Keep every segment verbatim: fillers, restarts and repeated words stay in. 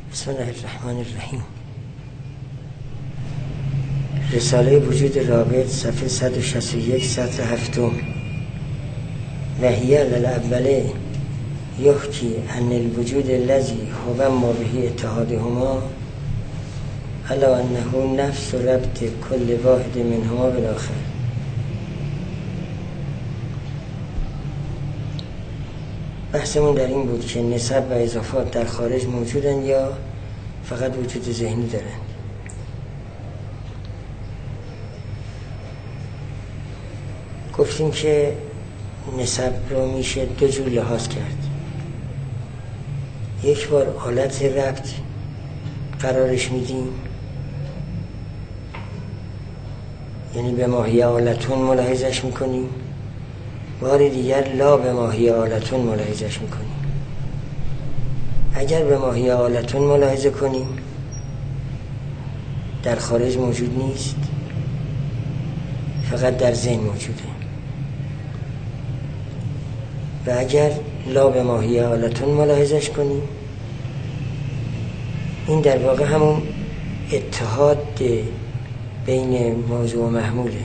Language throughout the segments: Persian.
بسم الله الرحمن الرحیم. رساله وجود رابط صفحه صد و شصت و یک سطر هفتم. وهی للاوله یحکی ان الوجود الذی هو ما به اتحادهما الا انه نفس ربط کل واحد منهما بالاخر. بحثمون در این بود که نسب و اضافات در خارج موجودن یا فقط وجود ذهنی دارن. گفتیم که نسب رو میشه دو جور لحاظ کرد. یک بار آلت ربط قرارش میدیم، یعنی به ماهی آلتون ملاحظش میکنیم. بار دیگر لا به ماهی آلتون ملاحظش میکنیم. اگر به ماهی آلتون ملاحظه کنیم در خارج موجود نیست، فقط در ذهن موجوده. و اگر لا به ماهی آلتون ملاحظش کنیم، این در واقع همون اتحاد بین موضوع و محموله.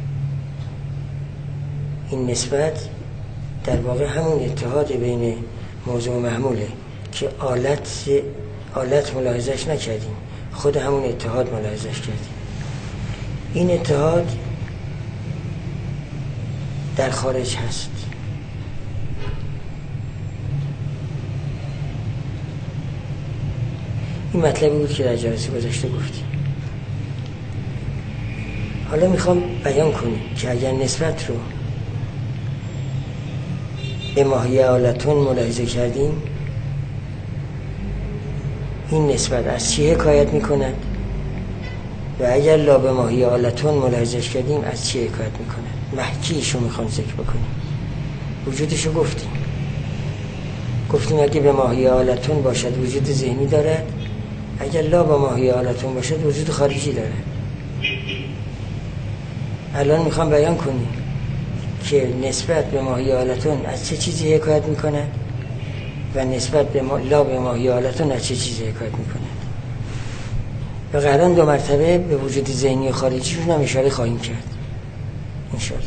این نسبت در واقع همون اتحاد بین موضوع و محموله که آلت آلت ملاحظش نکردیم، خود همون اتحاد ملاحظش کردیم. این اتحاد در خارج هست. این مطلبی بود که در جلسه گذشته گفتیم. حالا میخوام بیان کنیم که اگر نسبت رو به ماهی آلتون ملاحظه کردیم، این نسبت از چی حکایت میکند؟ و اگر لا به ماهی آلتون ملاحظهش کردیم از چی حکایت میکند؟ محکیشو میخوام ذکر بکنیم. وجودشو گفتیم گفتیم اگه به ماهی آلتون باشد وجود ذهنی دارد، اگر لا به ماهی آلتون باشد وجود خارجی دارد. الان میخوام بیان کنیم که نسبت به ماهی آلتون از چه چیزی حکایت میکند و نسبت به ما... لا به ماهی آلتون از چه چیزی حکایت میکند. و قرآن دو مرتبه به وجود ذهنی و خارجیشون هم اشاره خواهیم کرد انشاءالله.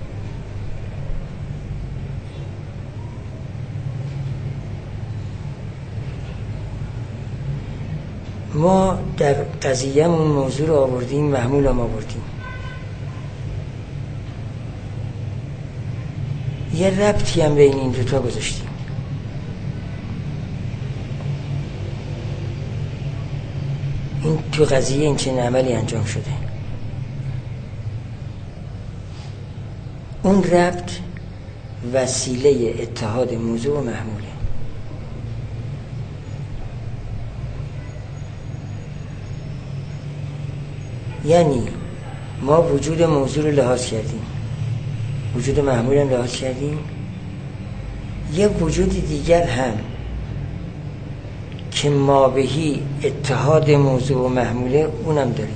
ما در قضیه‌مون موضوع رو آوردیم، محمول هم آوردیم. یه ربطی هم بین این دوتا گذاشتیم. این تو قضیه این چنین عملی انجام شده. اون ربط وسیله اتحاد موضوع و محموله. یعنی ما وجود موضوع رو لحاظ کردیم، وجود محمول هم لحاظ کردیم، یه وجود دیگر هم که ما بهی اتحاد موضوع و محموله اونم داریم.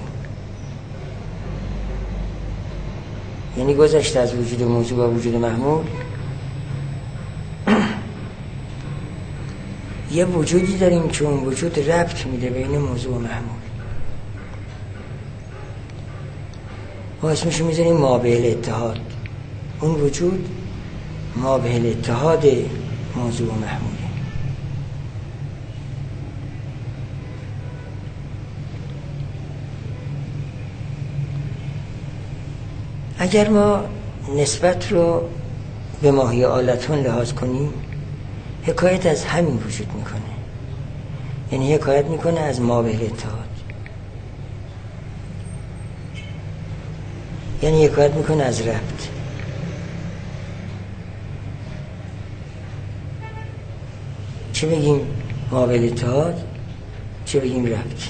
یعنی گذشته از وجود موضوع و وجود محمول یه وجودی داریم که اون وجود ربط میده بین موضوع و محمول. ما اسمشو میذاریم مابه الاتحاد. اون وجود مابه الاتحاد موضوع و محموله. اگر ما نسبت رو به ماهی آلتون لحاظ کنیم، حکایت از همین وجود میکنه. یعنی حکایت میکنه از مابه الاتحاد، یعنی حکایت میکنه از ربط. چه بگیم مابه الاتحاد، چه بگیم ربط.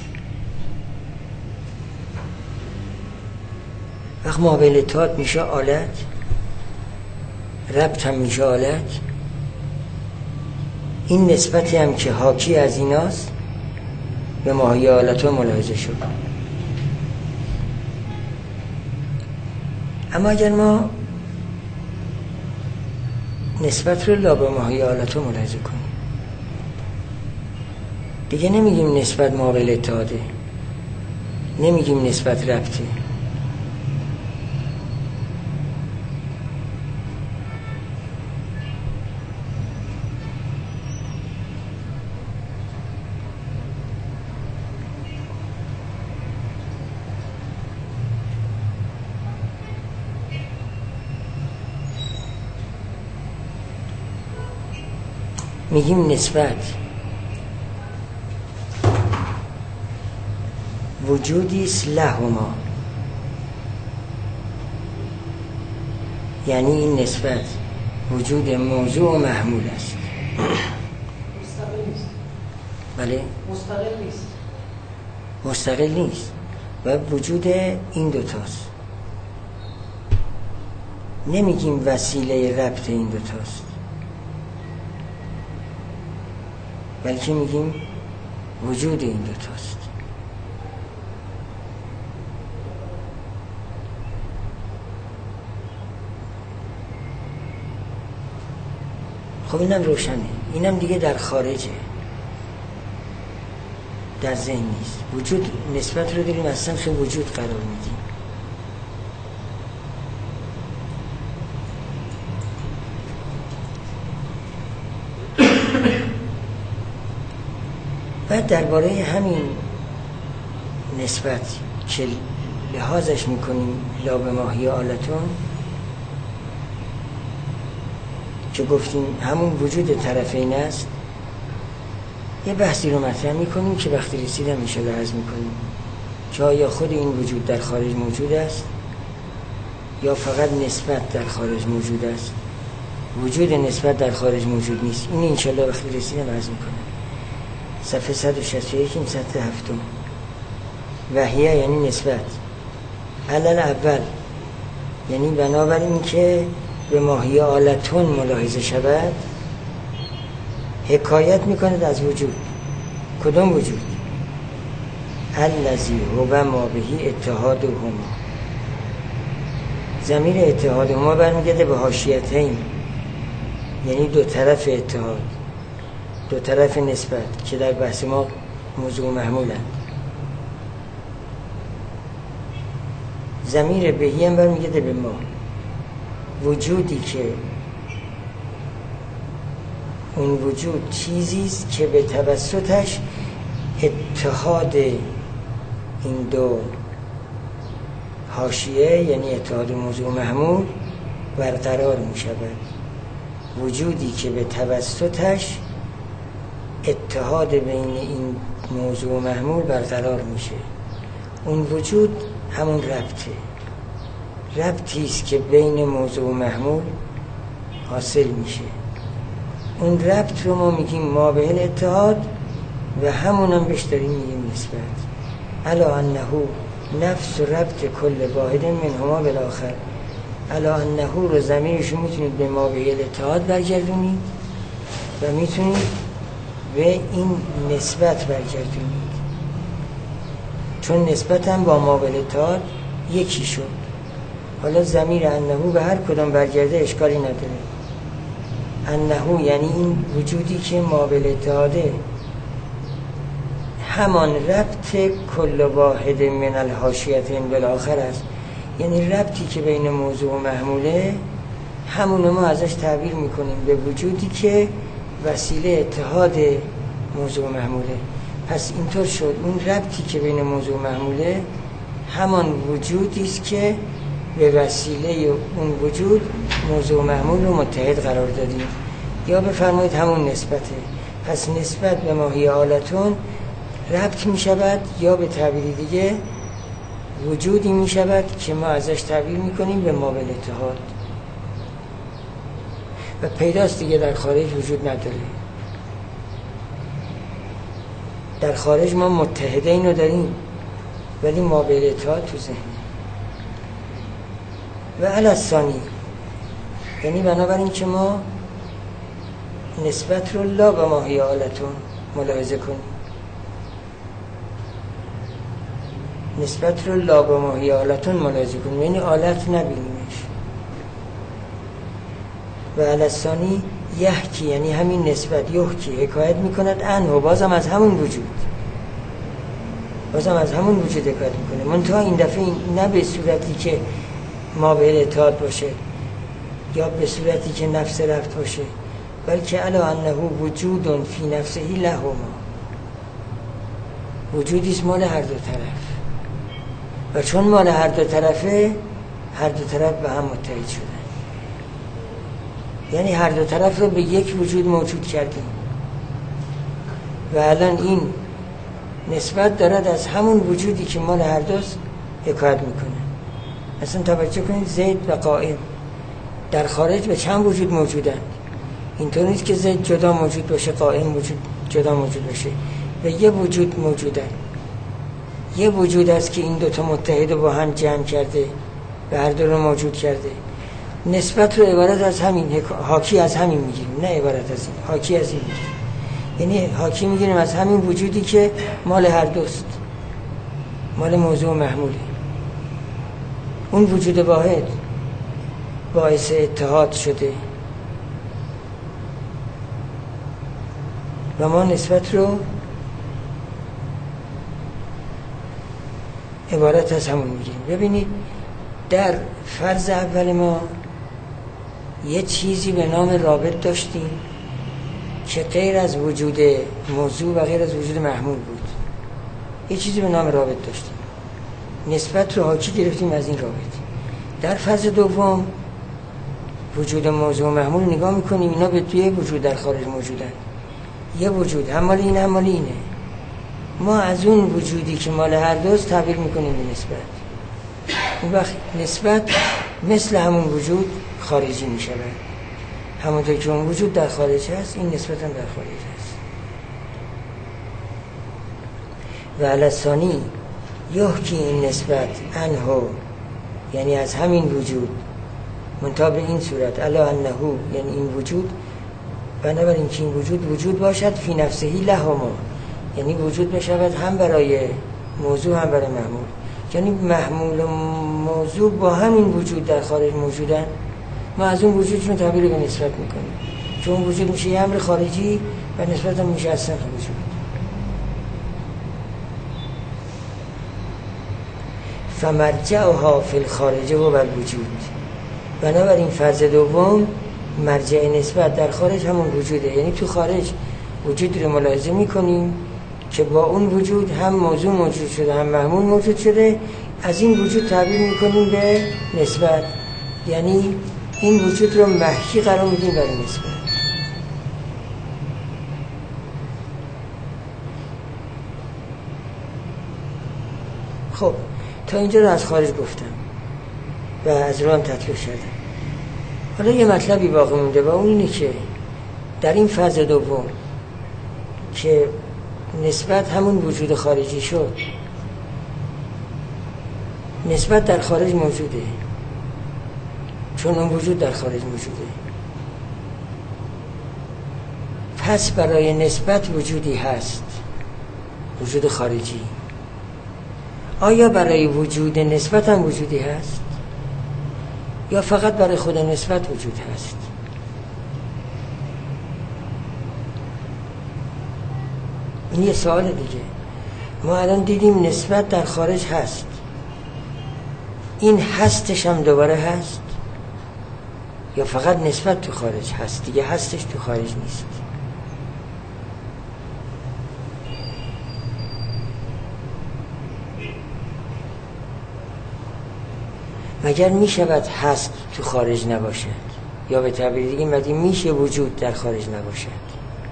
وقت مابه الاتحاد میشه آلت، ربط هم میشه آلت. این نسبتی هم که حاکی از ایناست به ماهی آلتون ملاحظه شد. اما اگر ما نسبت رو لا به ماهی آلتون ملاحظه کنیم، دیگه نمیگیم نسبت مابل اتحاده، نمیگیم نسبت ربطه. میگیم نسبت وجودی است لهما، یعنی این نسبت وجود موضوع و محمول است. مستقل نیست. بله؟ مستقل نیست. مستقل نیست و وجود این دوتاست. نمیگیم وسیله ربط این دوتاست، بلکه میگیم وجود این دوتاست. خب اینم روشنه، اینم دیگه در خارجه، در ذهن نیست. وجود نسبت رو داریم اصلا خیلی وجود قرار میدیم. بعد درباره همین نسبت که لحاظش میکنیم لا به ماهی آلتون، که گفتیم همون وجود طرفین است، یه بحثی رو مطرح میکنیم که وقتی رسیدم میشه لحاظ میکنیم که آیا خود این وجود در خارج موجود است یا فقط نسبت در خارج موجود است. وجود نسبت در خارج موجود نیست. این انشالله وقتی رسیدم عرض میکنم. صفحه صد و شصت و یک این سطح هفتم. وحیه یعنی نسبت. علل اول یعنی بنابراین که به ماهی آلتون ملاحظه شود، حکایت میکند از وجود. کدام وجود؟ الذی هو ما بهی اتحاد هما. ضمیر اتحاد هما برمیگرده به حاشیتین، یعنی دو طرف اتحاد، دو طرف نسبت که در بحث ما موضوع محمولند. ضمیر بهی هم برمیگرده به ما. وجودی که اون وجود چیزیست که به توسطش اتحاد این دو حاشیه یعنی اتحاد موضوع محمول برقرار می شود. وجودی که به توسطش اتحاد بین این موضوع محمول برقرار میشه. اون وجود همون ربطه، ربطی است که بین موضوع محمول حاصل میشه. اون ربط رو ما میگیم ما به الاتحاد و همونم بهش داریم میگیم نسبت. الا انه نفس ربط کل واحد منهما بالاخر. الا انه رو ضمیرش میتونید به ما به الاتحاد برگردونید و میتونید به این نسبت برگردونید، چون نسبت هم با ما به الاتحاد یکی شد. حالا ضمیر انه به هر کدام برگرده اشکالی نداره. انه یعنی این وجودی که ما به الاتحاده، همان ربط کل واحد من الحاشیتین بالاخر است. یعنی ربطی که بین موضوع و محموله، همون ما ازش تعبیر میکنیم به وجودی که وسیله اتحاد موضوع و محموله. پس اینطور شد اون ربطی که بین موضوع و محموله همان وجودی است که به وسیله اون وجود موضوع و محمول رو متحد قرار دادیم، یا بفرمایید همون نسبته. پس نسبت به ماهی آلتون ربط می شود، یا به تعبیر دیگه وجودی می شود که ما ازش تعبیر می کنیم به ما به الاتحاد. و پیداست دیگه در خارج وجود نداره. در خارج ما متحدین رو داریم ولی ما به الاتحاد تو ذهن. و الثانی یعنی بنابراین که ما نسبت رو لا به ماهی آلتون ملاحظه کنیم، نسبت رو لا به ماهی آلتون ملاحظه کنیم، یعنی آلت نبینیمش. و الثانی یحکی یعنی همین نسبت، یحکی حکایت میکند، انه بازم از همون وجود، بازم از همون وجود حکایت میکنه، منتها این دفعه نه به صورتی که ما به اتحاد باشه یا به صورتی که نفس رفت باشه، بلکه علا انه وجود فی نفسه لهما، وجودیست مال هر دو طرف، و چون مال هر دو طرفه هر دو طرف به هم متحد شدن، یعنی هر دو طرف رو به یک وجود موجود کردیم و الان این نسبت دارد از همون وجودی که مال هر دوست حکایت میکنه. اصلا توجه کنید زید و قائم در خارج به چند وجود موجودند، اینطور نیست که زید جدا موجود باشه قائم وجود جدا موجود باشه، و یه وجود موجودند، یه وجود است که این دوتا متحد و با هم جمع کرده و هر دو رو موجود کرده. نسبت رو عبارت از همین، حاکی از همین میگیریم، نه عبارت از این، حاکی از این میگیریم، یعنی حاکی میگیریم از همین وجودی که مال هر دوست، مال موضوع محموله. اون وجود واحد باعث اتحاد شده و ما نسبت رو عبارت از همون میگیم. ببینید در فرض اول ما یه چیزی به نام رابط داشتیم که غیر از وجود موضوع و غیر از وجود محمول بود، یه چیزی به نام رابط داشتیم، نسبت رو حاکی گرفتیم از این رابط. در فاز دوم وجود موضوع و محمول نگاه میکنیم، اینا به توی وجود در خارج موجودن، یه وجود هم مال این هم مال اینه، ما از اون وجودی که مال هر دوست تعبیر میکنیم به نسبت. اون وقت نسبت مثل همون وجود خارجی میشه، همونطور که اون وجود در خارج هست این نسبت هم در خارج هست. و الثانی یحکی این نسبت انه، یعنی از همین وجود، منتها به این صورت الا انه، یعنی این وجود، بنابراین که این وجود وجود باشد فی نفسه لهما، یعنی وجود بشود هم برای موضوع هم برای محمول، یعنی محمول و موضوع با همین وجود در خارج موجودن، ما از اون وجودشون تعبیر به نسبت میکنیم، چون اون وجود میشه یه امر خارجی و نسبت هم میشه اصلا وجود. فمرجعها فی الخارج و الوجود، بنابراین فرض دوم مرجع نسبت در خارج همون وجوده، یعنی تو خارج وجود رو ملاحظه میکنیم که با اون وجود هم موضوع موجود شده هم محمول موجود شده، از این وجود تعبیر میکنیم به نسبت، یعنی این وجود رو محکی قرار میدیم برای نسبت. خب تا اینجا رو از خارج گفتم و از راه تطبیق شدم. حالا یه مطلبی باقی مونده و اون اینه که در این فاز دوم که نسبت همون وجود خارجی شد، نسبت در خارج موجوده، چون اون وجود در خارج موجوده، پس برای نسبت وجودی هست، وجود خارجی. آیا برای وجود نسبت هم وجودی هست یا فقط برای خود نسبت وجود هست؟ این یه سوال دیگه. ما الان دیدیم نسبت در خارج هست، این هستش هم دوباره هست یا فقط نسبت تو خارج هست، دیگه هستش تو خارج نیست؟ مگر می شود هست تو خارج نباشد، یا به تعبیر دیگه مگه میشه وجود در خارج نباشد؟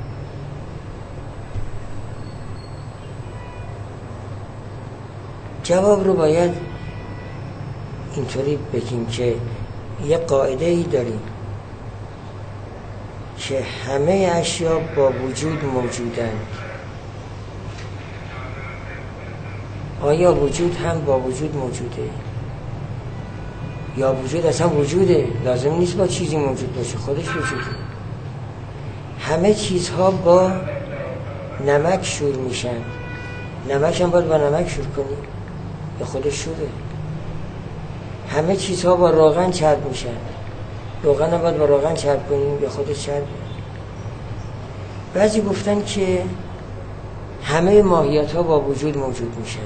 جواب رو باید اینطوری بگیم که یه قاعده ای داریم که همه اشیا با وجود موجودند. آیا وجود هم با وجود موجوده یا وجود اصلا وجوده؟ لازم نیست با چیزی موجود باشه، خودش وجوده. همه چیزها با نمک شور میشن، نمک هم باید با نمک شور کنی یا خودش شوره؟ همه چیزها با روغن چرب میشن، روغن هم باید با روغن چرب کنیم یا خودش چربه؟ بعضی گفتن که همه ماهیت ها با وجود موجود میشن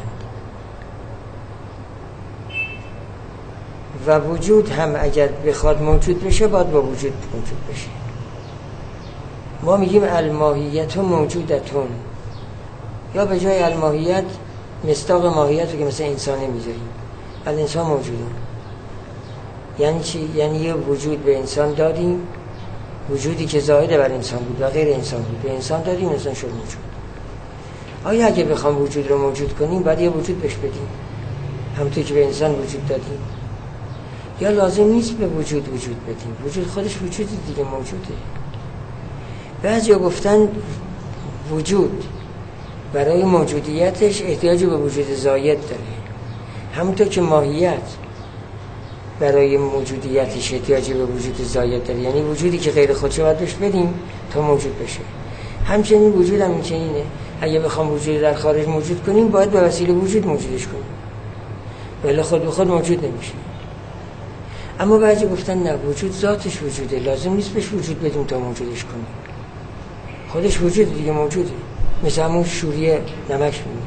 و وجود هم اگر بخواد موجود بشه باید با وجود موجود بشه. ما میگیم الماهیت موجودتون، یا به جای الماهیت مصداق ماهیت رو که مثل انسانه میذاریم، الانسان موجودون. یعنی چی؟ یعنی یه وجود به انسان دادیم، وجودی که زائد بر انسان بود و غیر انسان بود، به انسان دادیم، انسان شد موجود. آیا اگه بخوام وجود رو موجود کنیم باید یه وجود بهش بدیم همونطور که به انسان وجود دادیم، یا لازم نیست به وجود وجود بدیم؟ وجود خودش وجود دیگه موجوده. بعضیا گفتن وجود برای موجودیتش احتیاج به وجود زاید داره، همونطور که ماهیت برای موجودیتش احتیاج به وجود زاید داره، یعنی وجودی که غیر خودشه باید بهش بدیم تا موجود بشه. همچنین وجود هم این که اینه، اگه بخوام وجود در خارج موجود کنیم باید به وسیله وجود موجودش کنیم، ولی خود به خود موجود نمیشه. اما بعضی گفتن نه، وجود ذاتش وجوده، لازم نیست بهش وجود بدیم تا موجودش کنیم، خودش وجود دیگه موجوده، مثل همون شوریه نمک میمونه.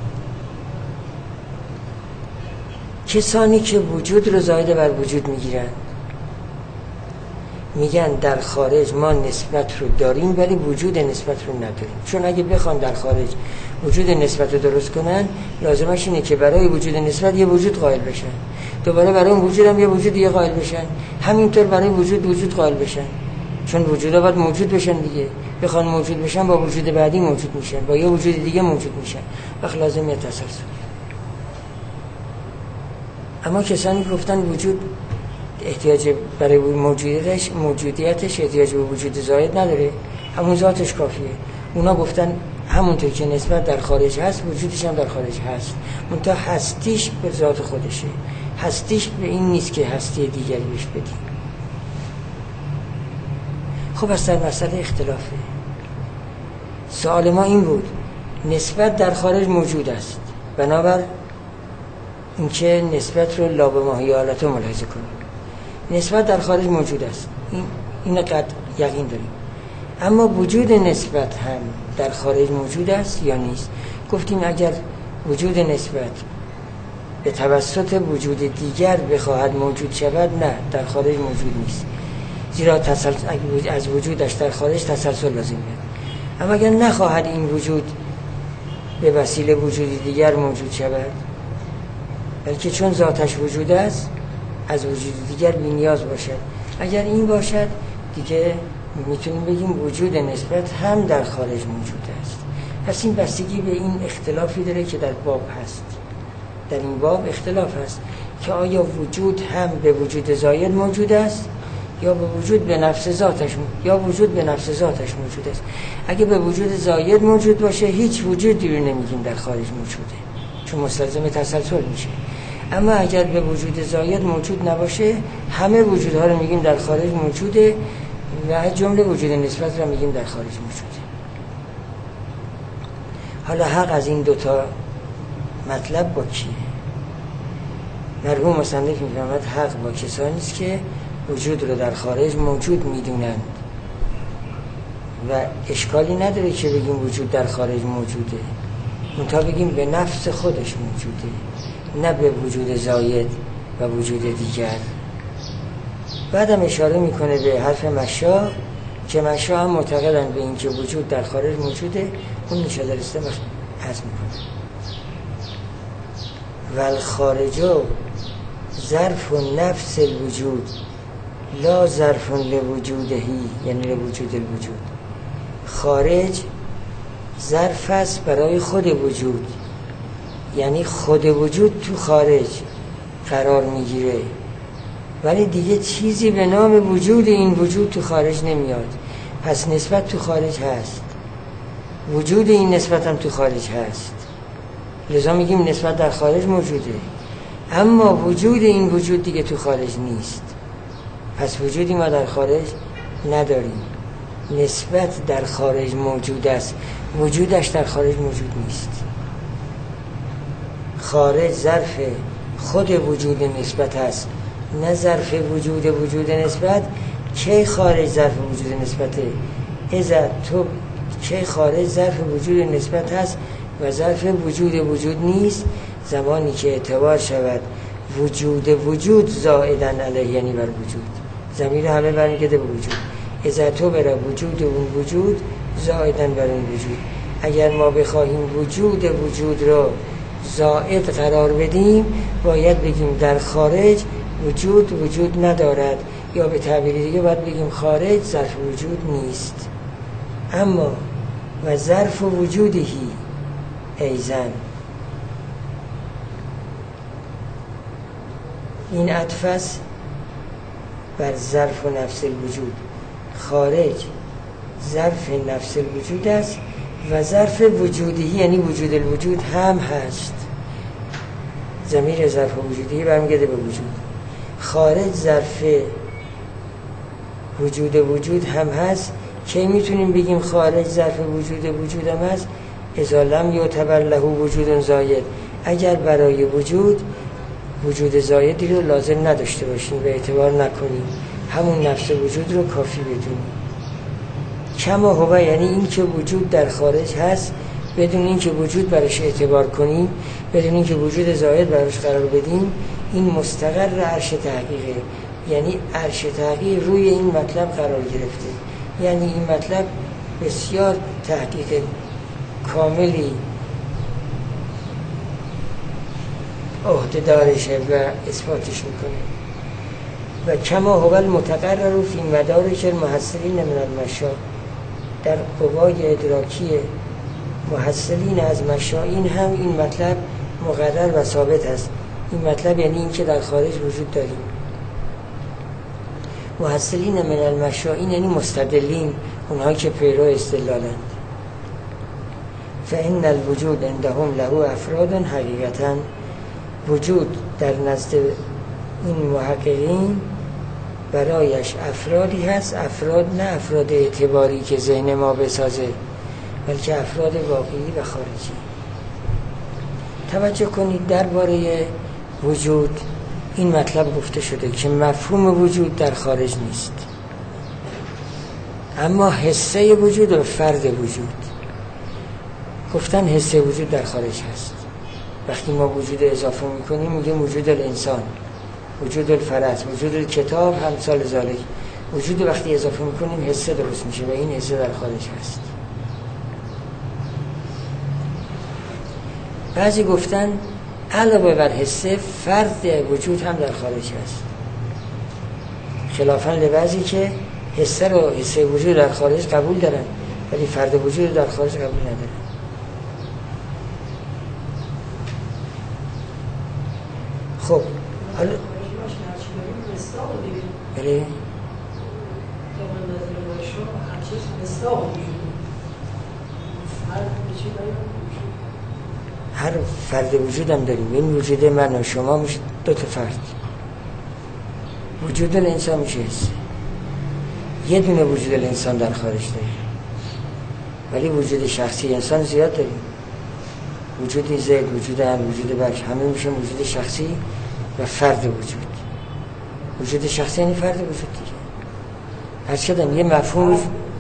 کسانی که وجود رو زائد بر وجود میگیرن میگن در خارج ما نسبت رو داریم ولی وجود نسبت رو نداریم، چون اگه بخوان در خارج وجود نسبت رو درست کنن لازمش اینه که برای وجود نسبت یه وجود قائل بشن، دوباره برای اون وجود هم یه وجود دیگه قائل بشن، همینطور برای وجود وجود قائل بشن، چون وجودا باید موجود بشن دیگه. بخوان موجود بشن با وجود بعدی موجود میشن، با یه وجود دیگه موجود میشن، وقت لازم یه تسلسل. اما کسانی گفتن وجود احتیاج برای موجودیتش موجودیتش احتیاج به وجود زائد نداره، همون ذاتش کافیه. اونا گفتن همونطور که نسبت در خارج هست وجودش هم در خارج هست، منتها هستیش به ذات خودشه، هستیش به این نیست که هستی دیگری بهش بدیم. خب از در مسئله اختلافه. سوال ما این بود، نسبت در خارج موجود است، بنابر اینکه نسبت رو لا به ماهی حالت رو ملاحظه کنیم، نسبت در خارج موجود است، این این قد یقین داریم. اما وجود نسبت هم در خارج موجود است یا نیست؟ گفتیم اگر وجود نسبت به توسط وجود دیگر بخواهد موجود شود، نه، در خارج موجود نیست، زیرا تسلسل از وجودش در خارج تسلسل لازم میاد. اما اگر نخواهد این وجود به وسیله وجود دیگر موجود شود، بلکه چون ذاتش وجود است از وجود دیگر بی نیاز باشد، اگر این باشد دیگه میتونیم بگیم وجود نسبت هم در خارج موجود است. پس این بستگی به این اختلافی داره که در باب هست. در این باب اختلاف هست که آیا وجود هم به وجود زائد موجود است یا به وجود به نفس ذاتش یا وجود به نفس ذاتش موجود است. اگه به وجود زائد موجود باشه هیچ وجودی رو نمیگیم در خارج موجوده، چون مستلزم تسلسل میشه. اما اگر به وجود زائد موجود نباشه همه وجودها رو میگیم در خارج موجوده و جمله وجود نسبت رو میگیم در خارج موجوده. حالا حق از این دوتا مطلب با کیه؟ مرحوم مصنف میفرماید حق با کسانی است که وجود رو در خارج موجود میدونند و اشکالی نداره که بگیم وجود در خارج موجوده، منتها بگیم به نفس خودش موجوده، نه به وجود زائد و وجود دیگر. بعدم اشاره میکنه به حرف مشا که مشا هم معتقدن به این که وجود در خارج موجوده، اون نشاده رسته وقت حضم میکنه. والخارجو ظرف نفس الوجود لا ظرف لوجودهی، یعنی لوجود الوجود. خارج ظرف است برای خود وجود، یعنی خود وجود تو خارج قرار میگیره، ولی دیگه چیزی به نام وجود این وجود تو خارج نمیاد. پس نسبت تو خارج هست، وجود این نسبت هم تو خارج هست، لذا میگیم نسبت در خارج موجوده، اما وجود این وجود دیگه تو خارج نیست. پس وجودی ما در خارج نداریم، نسبت در خارج موجود است، وجودش در خارج موجود نیست. خارج ظرف خود وجود نسبت هست، نه ظرف وجود وجود نسبت. که خارج ظرف وجود نسبته؟ اذا تو که خارج ظرف وجود نسبت هست و ظرف وجود وجود نیست، زمانی که اعتبار شود وجود وجود زائداً علیه، یعنی بر وجود، ضمیر همه برمیگرده به وجود. اذا تو بر وجود اون وجود زائداً بر اون وجود. اگر ما بخواهیم وجود وجود را زائد قرار بدیم، باید بگیم در خارج وجود وجود ندارد، یا به تعبیر دیگه باید بگیم خارج ظرف وجود نیست. اما و ظرف وجودهی ایزن، این عطف است بر ظرف و نفس الوجود. خارج ظرف نفس الوجود است و ظرف وجودی یعنی وجود الوجود هم هست. ضمیر ظرف وجودی برمیگرده به وجود. خارج ظرف وجود وجود هم هست. کی میتونیم بگیم خارج ظرف وجود وجود هم هست؟ اذا لم یعتبر له وجود زاید، اگر برای وجود وجود زایدی رو لازم نداشته باشیم و اعتبار نکنیم، همون نفس وجود رو کافی بدونیم. کما هو یعنی این که وجود در خارج هست بدون این که وجود برش اعتبار کنیم، بدون این که وجود زاید برش قرار بدیم، این مستقر عرش تحقیقه. یعنی عرش تحقیق روی این مطلب قرار گرفته، یعنی این مطلب بسیار تحقیق کاملی عهده دارشه و اثباتش میکنه. و کما هو المتقرر فی مدارک المحصلین من المشا، در قوای ادراکی محصلین از مشا این هم این مطلب مقرر و ثابت است. این مطلب یعنی این که در خارج وجود داریم. محصلین من المشا این یعنی مستدلین، اونها که پیرو استدلالند. فإن الوجود عندهم له افراد حقیقتا، وجود در نزد این محققین برایش افرادی هست، افراد نه افراد اعتباری که ذهن ما بسازه، بلکه افراد واقعی و خارجی. توجه کنید درباره وجود این مطلب گفته شده که مفهوم وجود در خارج نیست، اما حسه وجود و فرد وجود. گفتن حسه وجود در خارج هست. وقتی ما وجود اضافه میکنیم میگیم وجود الانسان، وجود الفرس، وجود الکتاب، همسال ذالک. وجود وقتی اضافه میکنیم حسه درست میشه و این حسه در خارج هست. بعضی گفتن علاوه بر حسه فرد وجود هم در خارج هست، خلافاً لبعضی که حسه رو حسه وجود در خارج قبول دارن ولی فرد وجود در خارج قبول ندارن. خب حالا بله هر فرد وجود هم داریم. این وجود من و شما میشه دو تا فرد. وجود الانسان میشه حس. یه دونه وجود الانسان در خارج داریم ولی وجود شخصی انسان زیاد داریم. وجود زید، وجود هم، وجود بخش، همه میشه وجود شخصی و فرد وجود. وجود شخصی یعنی فرد وجود دیگه. هر چقدر یه مفهوم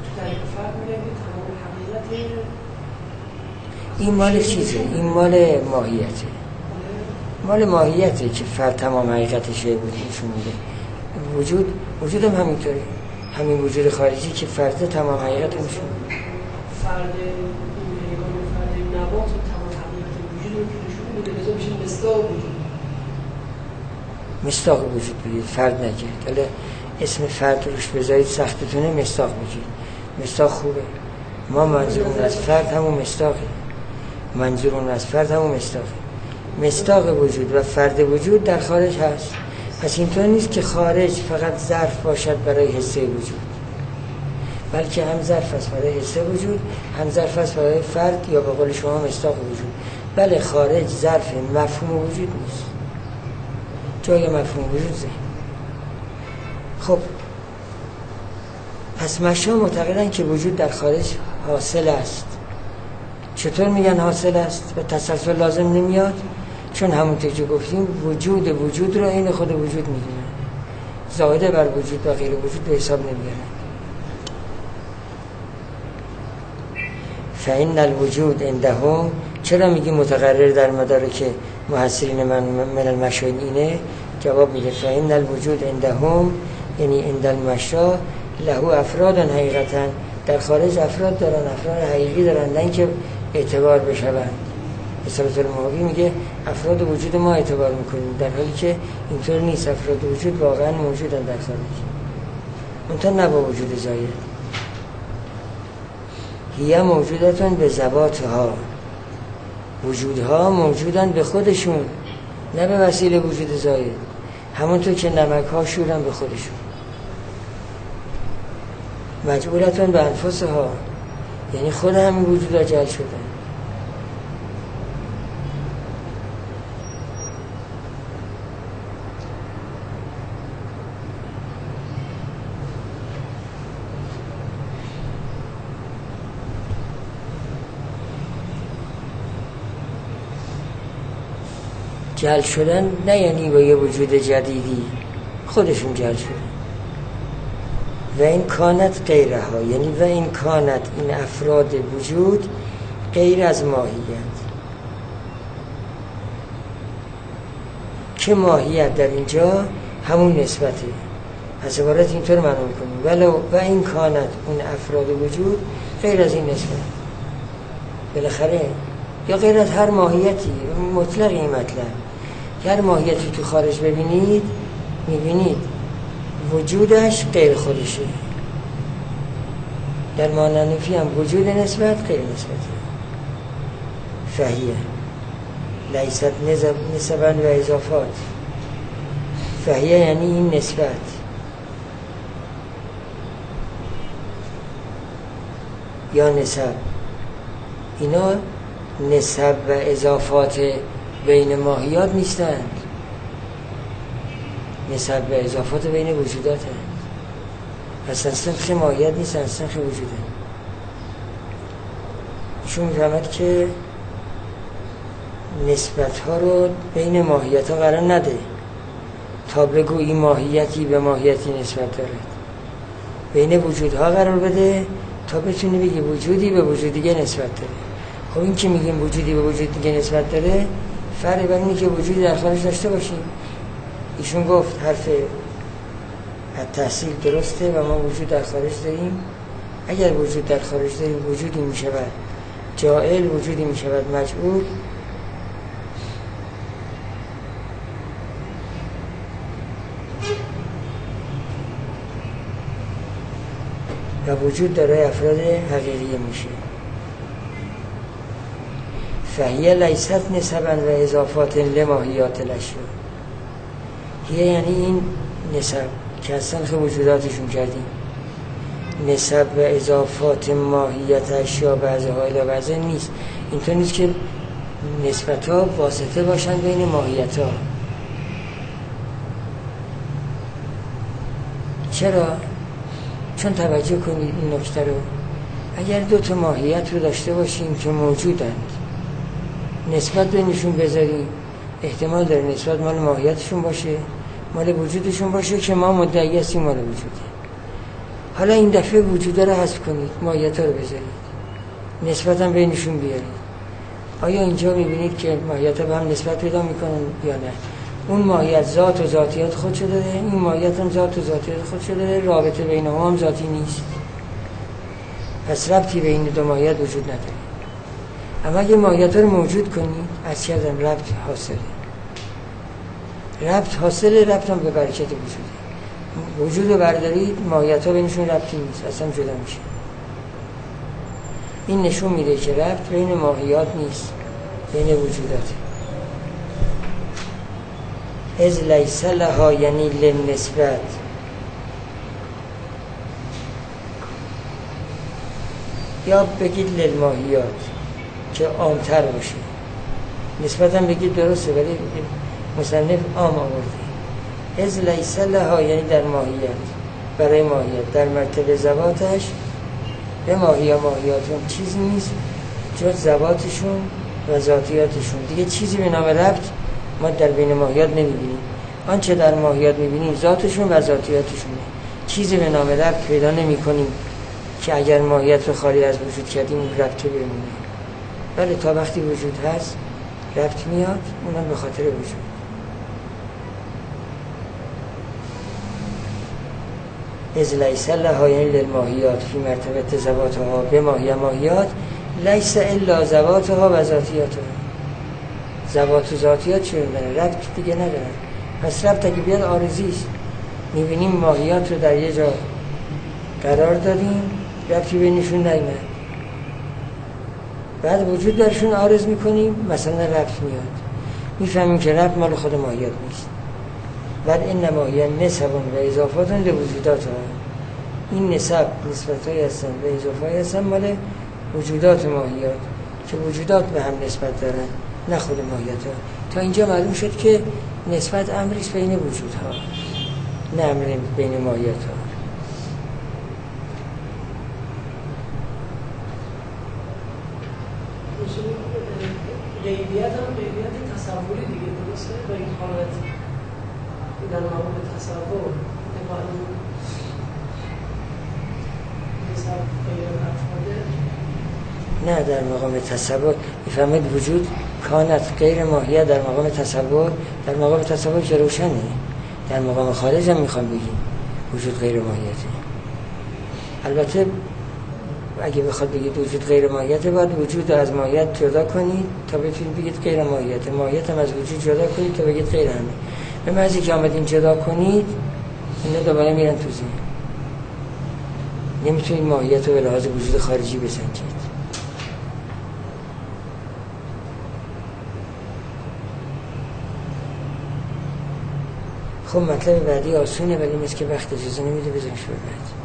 این مال چیزه، این مال ماهیته، مال ماهیته که فرد تمام حقیقتشه نشون میده. وجود وجود هم همینطوره، همین وجود خارجی که فرد تمام حقیقت نشون میده. فرد فرد نبات تمام حقیقت وجود رو نشون میده، لازم میشه مصداق وجود. مصداق وجود بگید، فرد نگید. حالا اسم فرد روش بذارید سختتونه، مصداق بگید. مصداق خوبه. ما منظورمون از فرد همون مصداقه. منظورمون از فرد همون مصداقه. مصداق وجود و فرد وجود در خارج هست. پس اینطور نیست که خارج فقط ظرف باشد برای حسه وجود، بلکه هم ظرف است برای حسه وجود، هم ظرف است برای فرد یا به قول شما مصداق وجود. بله خارج ظرف مفهوم وجود نیست، جای مفهوم وجود ذهن. خب پس مشا معتقدن که وجود در خارج حاصل است. چطور میگن حاصل است؟ به تسلسل لازم نمیاد، چون همونطور که گفتیم وجود وجود رو این خود وجود میدونن، زائده بر وجود و غیر وجود به حساب نمیارن. فإن الوجود عندهم، چرا میگی متقرر در مدارک محصرین من من المشاهین اینه؟ جواب میده فإن الوجود عندهم یعنی عند المشا له افراد حقیقتا، در خارج افراد دارن، افراد حقیقی دارن، نه اینکه اعتبار بشوند. اصالت المعاقی میگه افراد وجود ما اعتبار میکنیم، در حالی که اینطور نیست. افراد وجود واقعا موجودن در خارج، منتها نه با وجود زاید. هی موجودتون به ذواتها، وجودها موجودن به خودشون، نه به وسیله وجود زاید. همونطور که نمک ها شورن به خودشون. مجعولتون به انفسها، یعنی خود همین وجود ها جعل شدن. جعل شدن نه یعنی با یه وجود جدیدی، خودشون جعل شدن. و این کانت غیرها، یعنی و این کانت این افراد وجود غیر از ماهیت. که ماهیت در اینجا همون نسبته، پس عبارت اینطور معنی کنیم ولو و این کانت اون افراد وجود غیر از این نسبت، بالاخره یا غیر از هر ماهیتی مطلق. این مطلب هر ماهیتی تو خارج ببینید میبینید وجودش غیر خودشه. در ماننفی هم وجود نسبت غیر نسبته. فهیه لیست نسبا و اضافات. فهیه یعنی این نسبت، یا نسب، اینا نسب و اضافات بین ماهیات نیستند، نسب و اضافات بین وجودات هست. اصلا سنخ ماهیت نیستن، سنخ وجوده. چون میفهمد که نسبت ها رو بین ماهیت ها قرار نده تا بگو این ماهیتی به ماهیتی نسبت داره، بین وجودها قرار بده تا بتونی بگی وجودی به وجود دیگه نسبت داره. خب این که میگیم وجودی به وجود دیگه نسبت داره، فرق بر اینه که وجودی در خارج داشته باشیم. ایشون گفت حرف التحصیل درسته و ما وجود در خارج داریم. اگر وجود در خارج داریم وجودی میشود جائل، وجودی میشود مجعول. و وجود داره افراد حقیقی میشه. فهیه لیست نسبا و اضافات لماهیات الاشیا. هیه یعنی این نسب که اصلا خیلی وجوداتشون کردیم، نسب و اضافات ماهیت اشیا بعضه ها الی بعضه نیست. اینطور نیست که نسبت ها واسطه باشن بین ماهیت ها. چرا؟ چون توجه کنید این نکته رو، اگر دو تا ماهیت رو داشته باشیم که موجودند، نسبت بینشون بذاریم، احتمال داره نسبت مال ماهیتشون باشه، مال وجودشون باشه که ما مدعی هستیم مال وجوده. حالا این دفعه وجوده رو حذف کنید، ماهیت ها رو بذارید، نسبت هم بینشون بیارید. آیا اینجا میبینید که ماهیت ها به هم نسبت پیدا میکنن یا نه؟ اون ماهیت ذات و ذاتیات خودشو داره، این ماهیت هم ذات و ذاتیات خودشو داره، رابطه بین هم, هم ذاتی نیست. پس ربطی بین دو ماهیت وجود نداره. اما اگه ماهیت رو موجود کنید، از کردم ربط حاصله. ربط حاصله، ربط هم به برکت وجوده. وجود رو بردارید، ماهیت ها بینشون ربطی نیست، اصلا جدا میشه. این نشون میده که ربط بین ماهیات نیست، بین وجوداته. از لیس لها یعنی لنسبت، یا بگید للماهیات که عامتر باشه. نسبت هم بگید درسته ولی مصنف عام آورده. از لیس لها یعنی در ماهیت، برای ماهیت در مرتبه ذواتش به ماهیا ماهیاتون چیزی نیست جز ذواتشون و ذاتیاتشون. دیگه چیزی به نام ربط ما در بین ماهیات نمیبینیم. آنچه در ماهیات میبینیم ذاتشون و ذاتیاتشونه. چیزی به نام ربط پیدا نمی کنیم که اگر ماهیت رو خالی از وجود کردیم اون ربط بمونه. ولی تا وقتی وجود هست ربط میاد، اونم به خاطر وجود. از لیس لهاین للماهیات فی مرتبه ذواتها به ماهی ماهیات لیس الا ذواتها و ذاتیاتها. ذوات و ذاتیات چه داره؟ ربط دیگه نداره. پس ربط اگه بیاد عارضی است. میبینیم ماهیات رو در یه جا قرار دادیم، ربطی بینشون نیامد. بعد وجود درشون عارض میکنیم، مثلا ربط میاد. میفهمیم که ربط مال خود ماهیات نیست. بعد این نماهی نسب و اضافات لوجودات ها. این نسب نسبت های هستن و اضافه های هستن مال وجودات ماهیات که وجودات به هم نسبت دارن، نه خود ماهیات ها. تا اینجا معلوم شد که نسبت امریست بین وجودها، نه امر بین ماهیات ها. غیبیت هم غیبیت تصوری دیگه، درسته؟ و این حالت در مقام تصور نه در مقام تصور میفهمید وجود کانت غیر ماهیت در مقام تصور. در مقام تصور که روشنه، در مقام خارج هم میخوام بگیم وجود غیر ماهیته. البته اگه بخواد بگید وجود غیر ماهیته، باید وجود از ماهیت جدا کنید تا بتونید بگید غیر ماهیته. ماهیت هم از وجود جدا کنید تا بگید غیر همه. به محضی که آمدین جدا کنید اینا دوباره میرن تو ذهن. نمیتونید ماهیت رو به لحاظ وجود خارجی بسنجید. خب مطلب بعدی آسونه، ولی مثل که وقت اجازه نمیده، بذاریم شروع بعد.